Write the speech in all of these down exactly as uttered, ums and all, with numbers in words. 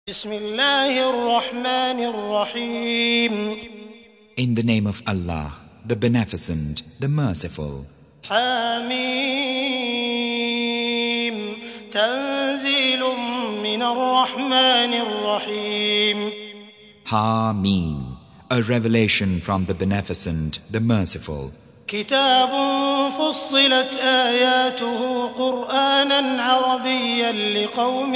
بسم الله الرحمن الرحيم. In the name of Allah, the Beneficent, the Merciful. حميم تنزيل من الرحمن الرحيم. Hameen, a revelation from the Beneficent, the Merciful. كتاب فصلت آياته قرآنا عربيا لقوم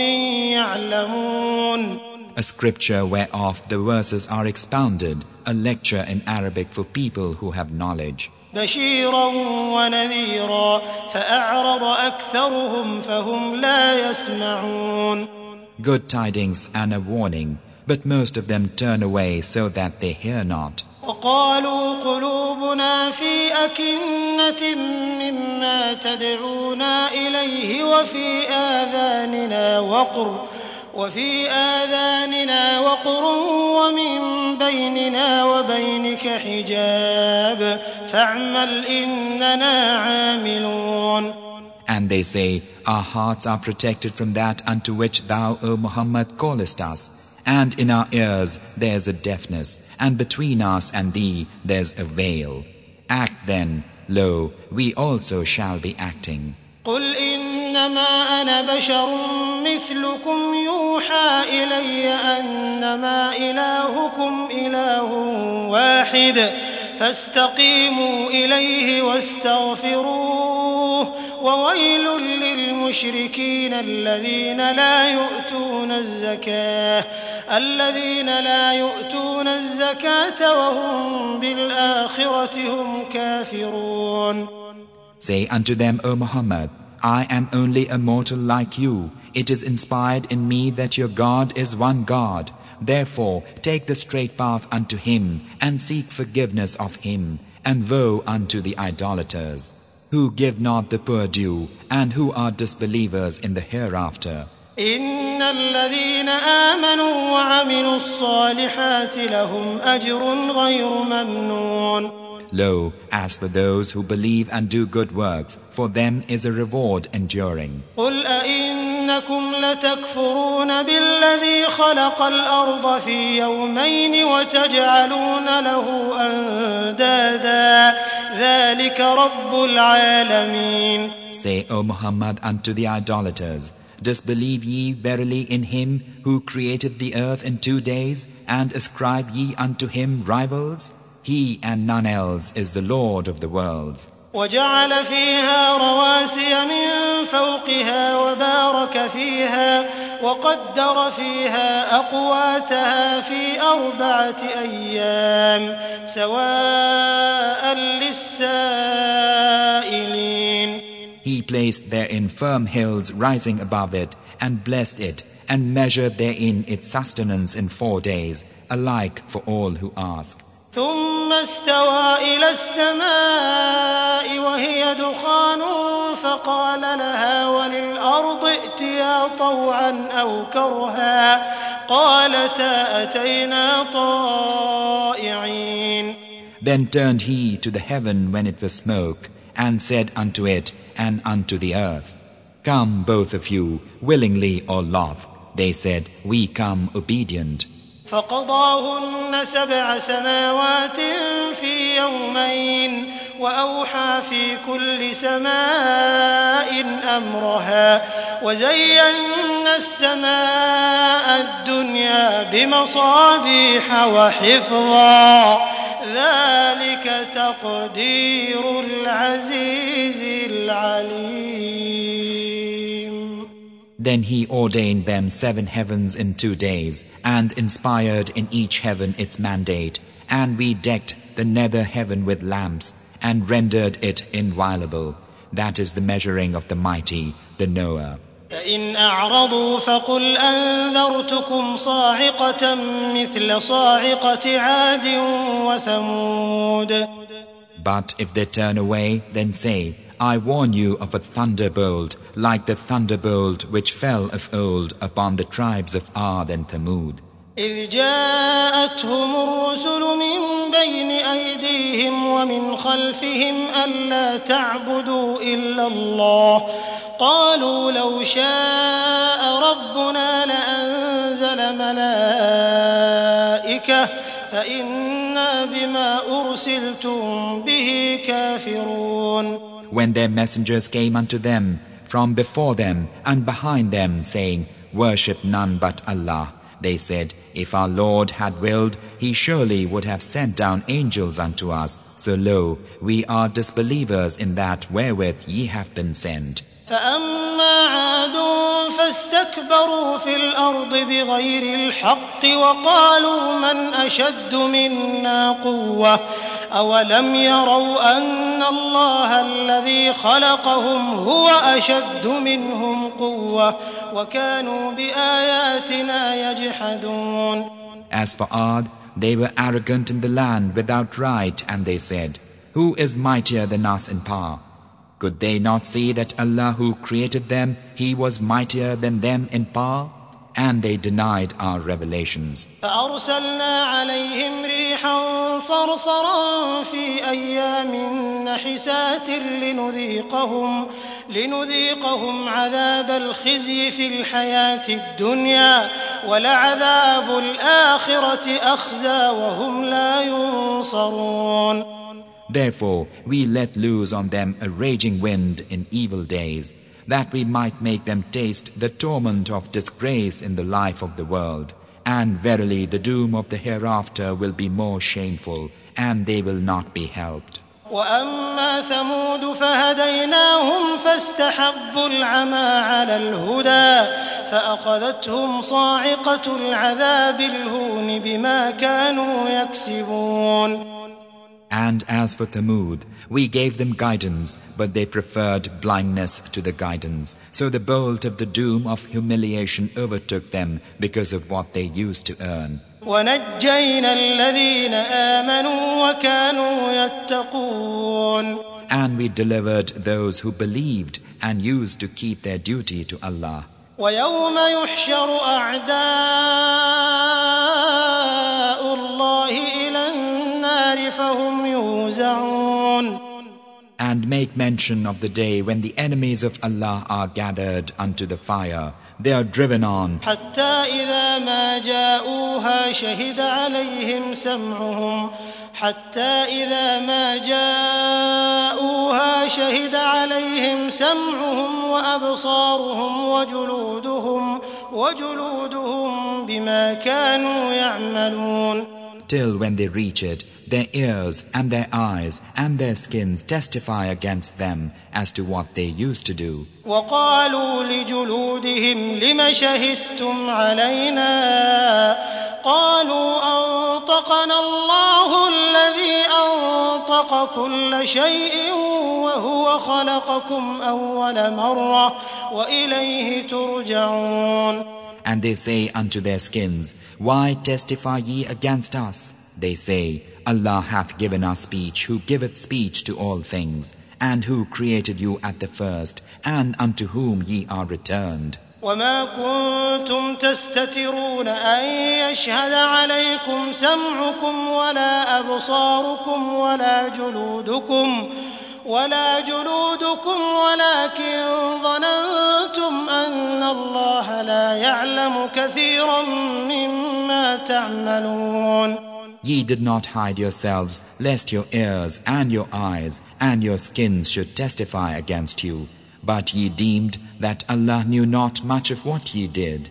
يعلمون. A scripture whereof the verses are expounded, a lecture in Arabic for people who have knowledge. بشيرا ونذيرا فأعرض أكثرهم فهم لا يسمعون. Good tidings and a warning, but most of them turn away so that they hear not. وقالوا قلوبنا في أكنة مما تدعونا إليه وفي آذاننا وقر وفي آذاننا وقر ومن بيننا وبينك حجاب فاعمل إننا عاملون. And they say, our hearts are protected from that unto which thou, O Muhammad, callest us. And in our ears there's a deafness, and between us and thee there's a veil. Act then, lo, we also shall be acting. قل إنما أنا بشر مثلكم يوحى إلي أنما إلهكم إله واحد فاستقيموا إليه واستغفروه وويل للمشركين الذين لا يؤتون الزكاة الذين لا يؤتون الزكاة وهم بالآخرة هم كافرون. Say unto them, O Muhammad, I am only a mortal like you. It is inspired in me that your God is one God. Therefore, take the straight path unto Him, and seek forgiveness of Him, and woe unto the idolaters, who give not the poor due, and who are disbelievers in the hereafter. إن الذين آمنوا وعملوا الصالحات لهم أجر غير ممنون. Lo, as for those who believe and do good works, for them is a reward enduring. قل أئنكم لتكفرون بالذي خلق الأرض في يومين وتجعلون له أندادا ذلك رب العالمين. Say, O Muhammad, unto the idolaters, disbelieve ye verily in Him who created the earth in two days, and ascribe ye unto Him rivals? He and none else is the Lord of the worlds. وجعل فيها رواسي من فوقها وبارك فيها وقدر فيها أقواتها في أربعة أيام سواء للسائلين. He placed therein firm hills rising above it, and blessed it, and measured therein its sustenance in four days, alike for all who ask. ثم استوى إلى السماء وهي دخان فقال لها وللأرض ائتيا طوعا أو كرها قالتا أتينا طائعين. Then turned he to the heaven when it was smoke, and said unto it and unto the earth, Come both of you, willingly or loth. They said, We come obedient. فقضاهن سبع سماوات في يومين وأوحى في كل سماء أمرها وزينا السماء الدنيا بمصابيح وحفظا ذلك تقدير العزيز العليم. Then he ordained them seven heavens in two days, and inspired in each heaven its mandate, and we decked the nether heaven with lamps, and rendered it inviolable. That is the measuring of the mighty, the knower. فإن أعرضوا فقل أنذرتكم صاعقة مثل صاعقة عاد وثمود. But if they turn away, then say, I warn you of a thunderbolt, like the thunderbolt which fell of old upon the tribes of Ad and Thamud. إذ جاءتهم الرسل من بين أيديهم ومن خلفهم ألا تعبدوا إلا الله قالوا لو شاء ربنا لأنزل أنزل ملائكة فإنا بما أرسلتم به كافرون. When their messengers came unto them from before them and behind them, saying, Worship none but Allah, they said, If our Lord had willed, He surely would have sent down angels unto us. So lo, we are disbelievers in that wherewith ye have been sent. فأما عاد فاستكبروا في الأرض بغير الحق وقالوا من أشد منا قوة أولم يروا أن الله الذي خلقهم هو أشد منهم قوة وكانوا بآياتنا يجحدون. As for Ad, they were arrogant in the land without right, and they said, Who is mightier than us in power? Could they not see that Allah who created them, He was mightier than them in power? And they denied our revelations. فأرسلنا عليهم ريحا صرصرا في أيام نحسات لنذيقهم لنذيقهم عذاب الخزي في الحياة الدنيا ولعذاب الآخرة أخزى وهم لا ينصرون. Therefore we let loose on them a raging wind in evil days, that we might make them taste the torment of disgrace in the life of the world. And verily the doom of the hereafter will be more shameful, and they will not be helped. وأما ثمود فهديناهم فاستحبوا العمى على الهدى فأخذتهم صاعقة العذاب الهون بما كانوا يكسبون. And as for Thamud, we gave them guidance, but they preferred blindness to the guidance. So the bolt of the doom of humiliation overtook them because of what they used to earn. وَنَجَّيْنَا الَّذِينَ آمَنُوا وَكَانُوا يَتَّقُونَ. And we delivered those who believed and used to keep their duty to Allah. وَيَوْمَ يُحْشَرُ أَعْدَاءُ اللَّهِ إِلَى النَّارِ فَهُمْ يُوزَعُونَ. And make mention of the day when the enemies of Allah are gathered unto the fire. They are driven on. حتى إذا ما جاءوها شهد عليهم سمعهم حتى إذا ما جاءوها شهد عليهم سمعهم وأبصارهم وجلودهم وجلودهم بما كانوا يعملون. Till when they reach it, their ears and their eyes and their skins testify against them as to what they used to do. وقالوا لجلودهم لم شهدتم علينا قالوا أنطقنا الله الذي أنطق كل شيء وهو خلقكم أول مرة وإليه ترجعون. And they say unto their skins, Why testify ye against us? They say, Allah hath given us speech, who giveth speech to all things, and who created you at the first, and unto whom ye are returned. وما كنتم تستترون أن يشهد عليكم سمعكم ولا أبصاركم ولا جلودكم ولا جلودكم ولكن ظننتم أن الله لا يعلم كثيرا مما تعملون. Ye did not hide yourselves, lest your ears and your eyes and your skins should testify against you. But ye deemed that Allah knew not much of what ye did.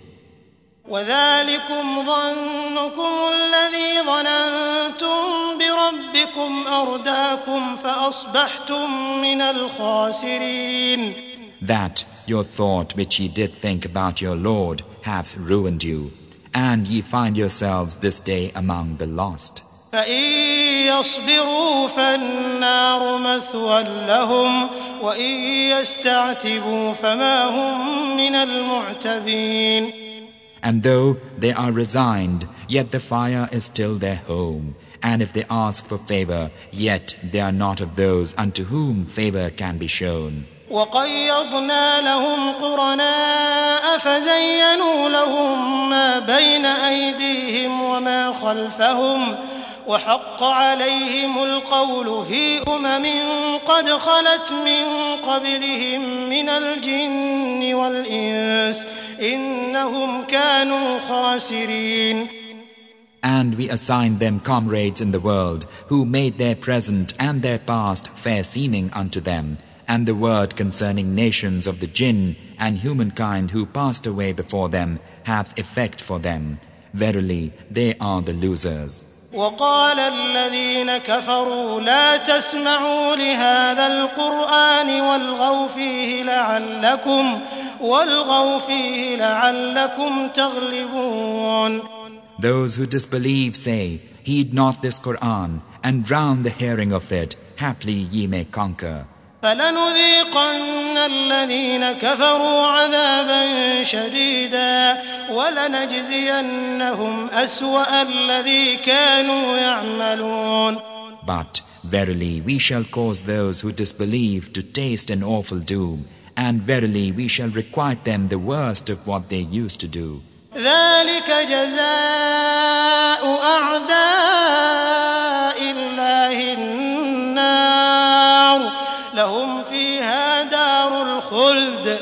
وذلكم ظنكم الذي ظننتم بربكم أرداكم فأصبحتم من الخاسرين. That your thought which ye did think about your Lord hath ruined you, and ye find yourselves this day among the lost. فإن يصبروا فالنار مثوى لهم وإن يستعتبوا فما هم من المعتبين. And though they are resigned, yet the fire is still their home. And if they ask for favor, yet they are not of those unto whom favor can be shown. وقيضنا لهم قرناء فزينوا لهم ما بين أيديهم وما خلفهم وحق عليهم القول في أمم قد خلت من قبلهم من الجن والإنس إنهم كانوا خاسرين. And we assigned them comrades in the world, who made their present and their past fair seeming unto them, and the word concerning nations of the jinn and humankind who passed away before them hath effect for them. Verily, they are the losers. وقال الذين كفروا لا تسمعوا لهذا القرآن والغوا فيه لعلكم والغوا فيه لعلكم تغلبون. Those who disbelieve say, heed not this Qur'an, and drown the hearing of it, haply ye may conquer. فلنذيقن الذين كفروا عذابا شديدا ولنجزينهم أسوأ الذي كانوا يعملون. But verily we shall cause those who disbelieve to taste an awful doom, and verily we shall requite them the worst of what they used to do. ذلك جزاء أعداء الله النار لهم فيها دار الخلد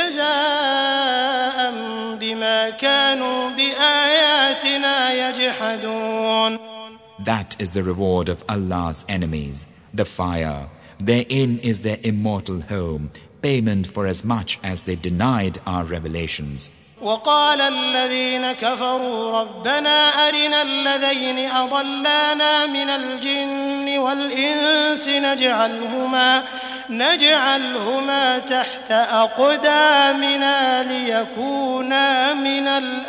جزاء بما كانوا بآياتنا يجحدون. That is the reward of Allah's enemies, the fire. Therein is their immortal home, payment for as much as they denied our revelations. وقال الذين كفروا ربنا أرنا الذين أضلانا من الجن والإنس نجعلهما نجعلهما تحت أقدامنا ليكونا من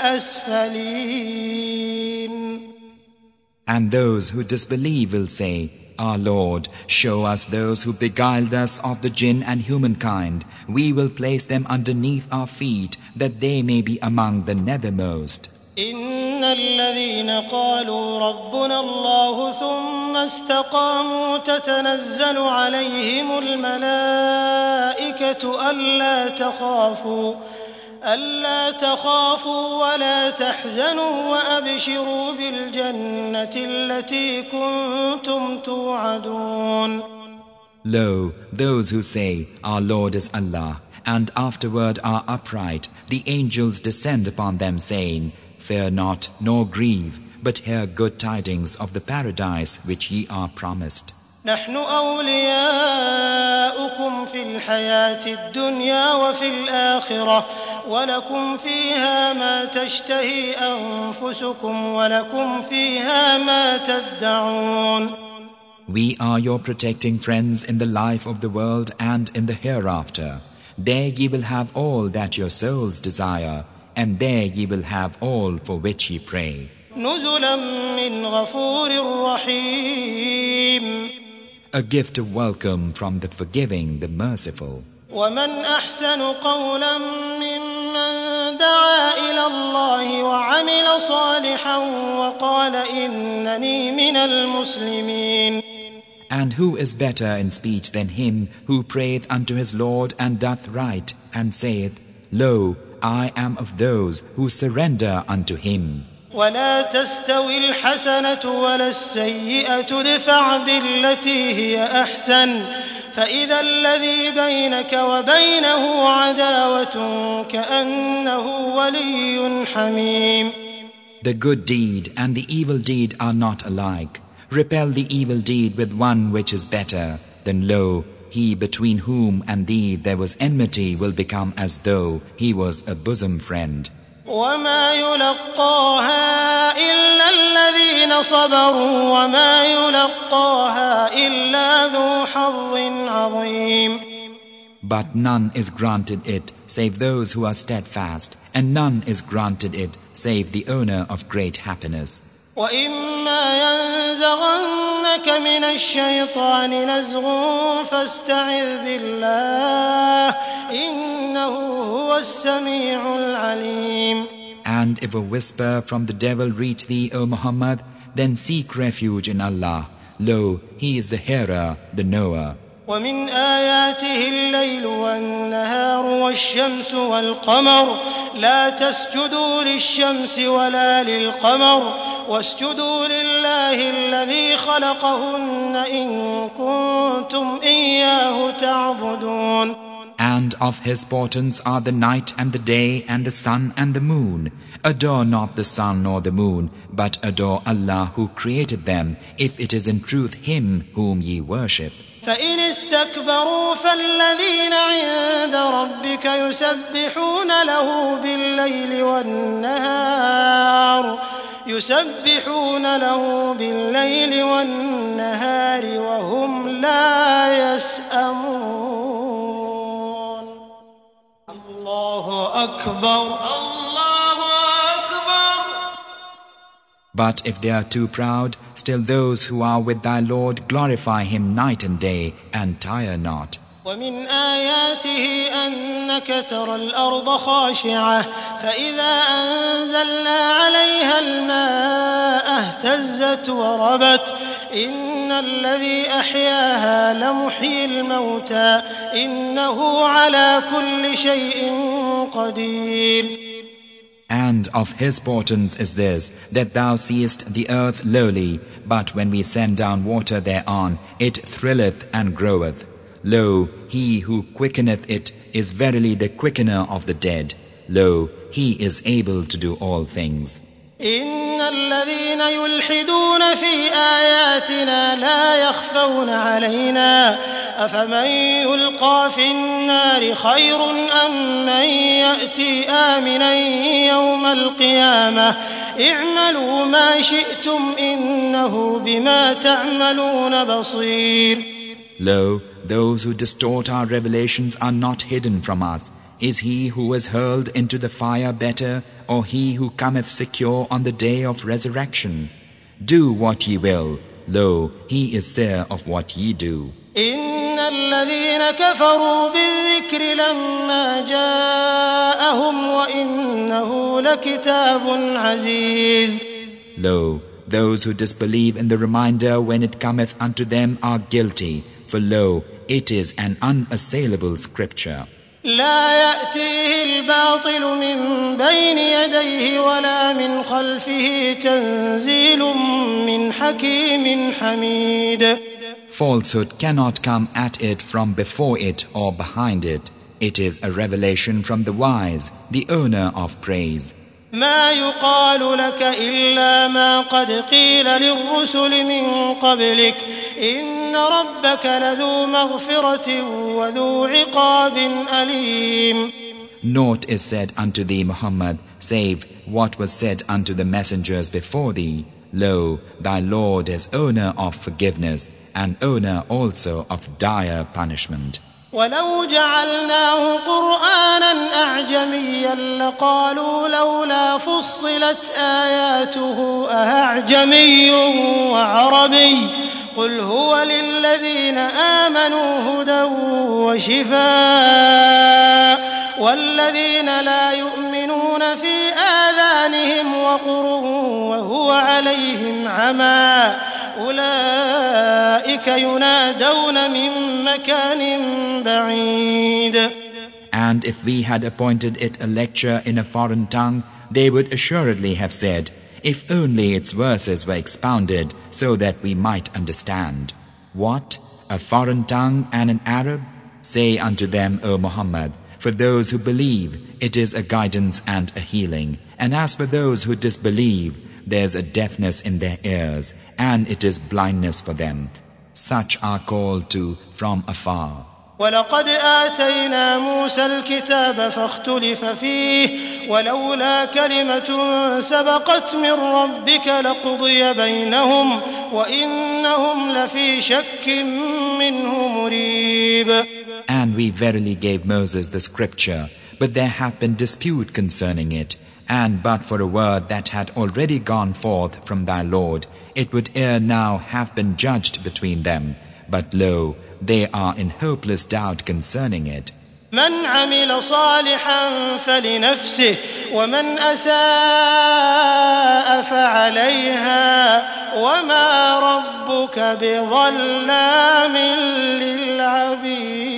الأسفلين. And those who disbelieve will say, Our Lord, show us those who beguiled us of the jinn and humankind. We will place them underneath our feet, that they may be among the nethermost. إن الذين قالوا ربنا الله ثم استقاموا تتنزل عليهم الملائكة ألا تخافوا ألا تخافوا ولا تحزنوا وأبشروا بالجنة التي كنتم توعدون. Lo, those who say, Our Lord is Allah, and afterward are upright, the angels descend upon them saying, Fear not, nor grieve, but hear good tidings of the paradise which ye are promised. نحن أولياؤكم في الحياة الدنيا وفي الآخرة ولكم فيها ما تشتهي أنفسكم ولكم فيها ما تدعون. We are your protecting friends in the life of the world and in the hereafter. There ye will have all that your souls desire, and there ye will have all for which ye pray. نزلا من غفور رحيم. A gift of welcome from the forgiving, the merciful. ومن أحسن قولا ممن دعا إلى الله وعمل صالحا وقال إنني من المسلمين. And who is better in speech than him who prayeth unto his Lord and doth right, and saith, Lo, I am of those who surrender unto him. ولا تستوي الحسنة ولا السيئة ادفع بالتي هي أحسن فإذا الذي بينك وبينه عداوة كأنه ولي حميم. The good deed and the evil deed are not alike. Repel the evil deed with one which is better, then lo, he between whom and thee there was enmity will become as though he was a bosom friend. وما يلقاها إلا الذين صبروا وما يلقاها إلا ذو حظ عظيم. But none is granted it save those who are steadfast, and none is granted it save the owner of great happiness. وإما ينزغنك من الشيطان نزغ فاستعذ بالله إنه هو السميع العليم. And if a whisper from the devil reach thee, O Muhammad, then seek refuge in Allah. Lo, he is the hearer, the knower. ومن آياته الليل والنهار والشمس والقمر لا تسجدوا للشمس ولا للقمر واسجدوا لله الذي خلقهن إن كنتم إياه تعبدون. And of his portents are the night and the day and the sun and the moon. Adore not the sun nor the moon, but adore Allah who created them, if it is in truth Him whom ye worship. فإن استكبروا فالذين عند ربك يسبحون له بالليل والنهار يسبحون له بالليل والنهار وهم لا يسأمون. الله أكبر الله أكبر. But if they are too proud, still those who are with thy Lord glorify Him night and day and tire not. ومن آياته أنك ترى الأرض خاشعة فإذا أنزلنا عليها الماء اهتزت وربت إن الذي أحياها لمحيي الموتى إنه على كل شيء قدير. And of his portents is this, that thou seest the earth lowly, but when we send down water thereon, it thrilleth and groweth. Lo, he who quickeneth it is verily the quickener of the dead. Lo, he is able to do all things. إن الذين يلحدون في آياتنا لا يخفون علينا أفمن يلقى في النار خير أم من يأتي آمنا يوم القيامة اعملوا ما شئتم إنه بما تعملون بصير. Lo, those who distort our revelations are not hidden from us. Is he who is hurled into the fire better, or he who cometh secure on the day of resurrection? Do what ye will. Lo, he is seer of what ye do. إن الذين كفروا بالذكر لما جاءهم وإنه لكتاب عزيز. Lo, those who disbelieve in the reminder when it cometh unto them are guilty, for lo, it is an unassailable scripture. لا يأتيه الباطل من بين يديه ولا من خلفه تنزيل من حكيم حميد. Falsehood cannot come at it from before it or behind it. It is a revelation from the wise, the owner of praise. ما يقال لك إلا ما قد قيل للرسل من قبلك إن ربك لذو مغفرة وذو عقاب أليم. Naught is said unto thee, Muhammad, save what was said unto the messengers before thee. Lo, thy Lord is owner of forgiveness and owner also of dire punishment. ولو جعلناه قرآنا أعجميا لقالوا لولا فصلت آياته أأعجمي وعربي قل هو للذين آمنوا هدى وشفاء والذين لا يؤمنون في آذانهم وقر وهو عليهم عمى أولئك ينادون من مكان بعيد. And if we had appointed it a lecture in a foreign tongue, they would assuredly have said, if only its verses were expounded so that we might understand. What? A foreign tongue and an Arab? Say unto them, O Muhammad, for those who believe, it is a guidance and a healing. And as for those who disbelieve, there's a deafness in their ears, and it is blindness for them. Such are called to from afar. ولقد آتينا موسى الكتاب فاختلف فيه ولولا كلمة سبقت من ربك لقضي بينهم وإنهم لفي شك منه مريب. And we verily gave Moses the scripture, but there hath been dispute concerning it, and but for a word that had already gone forth from thy Lord, it would ere now have been judged between them. But lo, they are in hopeless doubt concerning it. من عمل صالحا فلنفسه ومن أساء فعليها وما ربك بظلام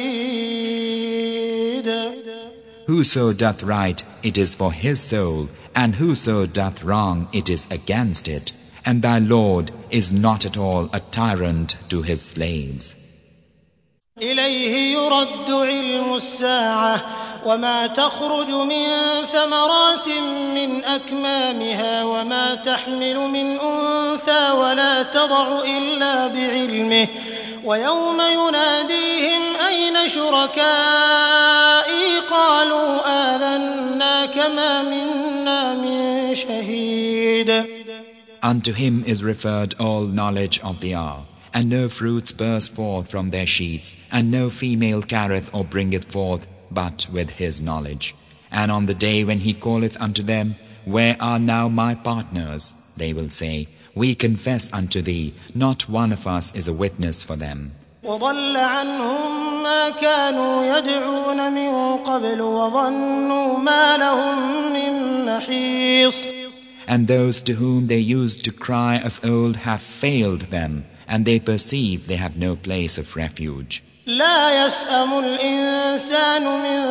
للعبيد. Whoso doth right, it is for his soul, and whoso doth wrong, it is against it, and thy Lord is not at all a tyrant to his slaves. إليه يرد علم الساعة وما تخرج من ثمرات من أكمامها وما تحمل من أنثى ولا تضع إلا بعلمه ويوم يناديهم أين شركائي قالوا آذناك ما منا من شهيد. Unto him is referred all knowledge of the hour, and no fruits burst forth from their sheets, and no female carrieth or bringeth forth but with his knowledge. And on the day when he calleth unto them, where are now my partners? They will say, we confess unto thee, not one of us is a witness for them. وضل عنهم ما كانوا يدعون من قبل وظنوا ما لهم من محيص. And those to whom they used to cry of old have failed them, and they perceive they have no place of refuge. لا يسأم الإنسان من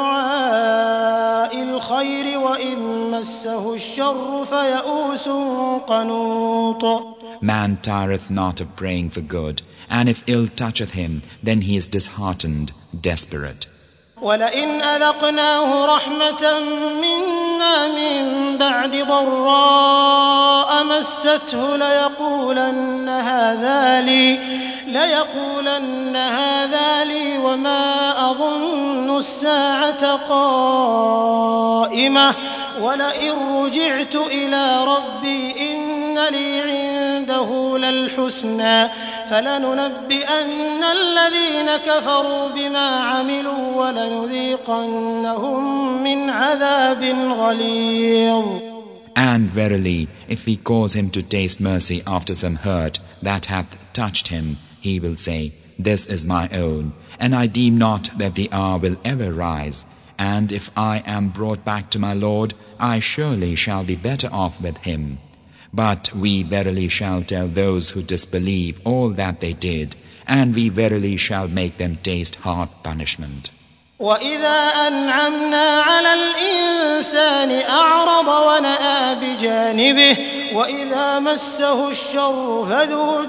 دعاء الخير وإن مسه الشر فيئوس قنوط. Man tireth not of praying for good, and if ill toucheth him, then he is disheartened, desperate. ولئن أذقناه رحمة منا من بعد ضراء مسته ليقولن هذا لي ليقولن هذا لي وما أظن الساعة قائمة ولئن رجعت إلى ربي إن لي عنده للحسنى فلننبئن الذين كفروا بما عملوا ولنذيقنهم من عذاب غليظ. And verily, if we cause him to taste mercy after some hurt that hath touched him, he will say, this is my own, and I deem not that the hour will ever rise. And if I am brought back to my Lord, I surely shall be better off with him. But we verily shall tell those who disbelieve all that they did, and we verily shall make them taste hard punishment. وَإِذَا أَنْعَمْنَا عَلَى الْإِنسَانِ أَعْرَضَ وَنَأَىٰ بِجَانِبِهِ وَإِذَا مَسَّهُ الشَّرُّ فَذُو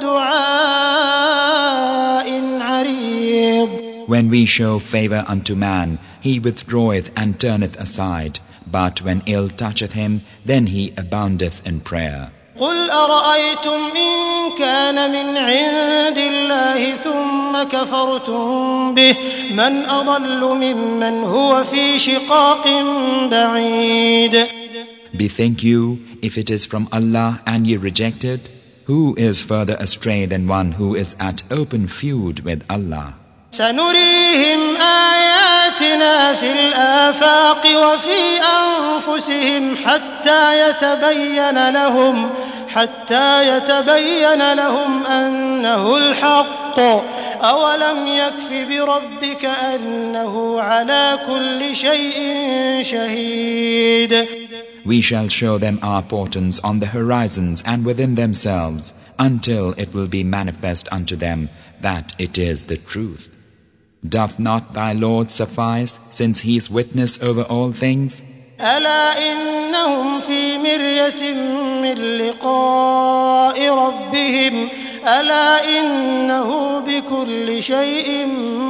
دُعَاءٍ عَرِيضٍ. When we show favor unto man, he withdraweth and turneth aside, but when ill toucheth him, then he aboundeth in prayer. قُلْ أَرَأَيْتُمْ إِنْ كَانَ مِنْ عِنْدِ اللَّهِ ثُمَّ كَفَرْتُمْ بِهِ مَنْ أَضَلُّ مِمَّنْ هُوَ فِي شِقَاقٍ بَعِيدٍ. Bethink you, if it is from Allah and ye reject it, who is further astray than one who is at open feud with Allah? سنريهم آياتنا في الآفاق وفي أنفسهم حتى يتبين لهم حتى يتبين لهم أنه الحق أولم يكف بربك أنه على كل شيء شهيد. We shall show them our portents on the horizons and within themselves until it will be manifest unto them that it is the truth. Doth not thy Lord suffice, since he is witness over all things? ألا إنهم في مرية من لقاء ربهم ألا إنه بكل شيء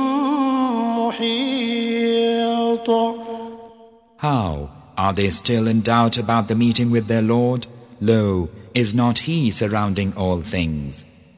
محيط. How? Are they still in doubt about the meeting with their Lord? Lo, is not he surrounding all things?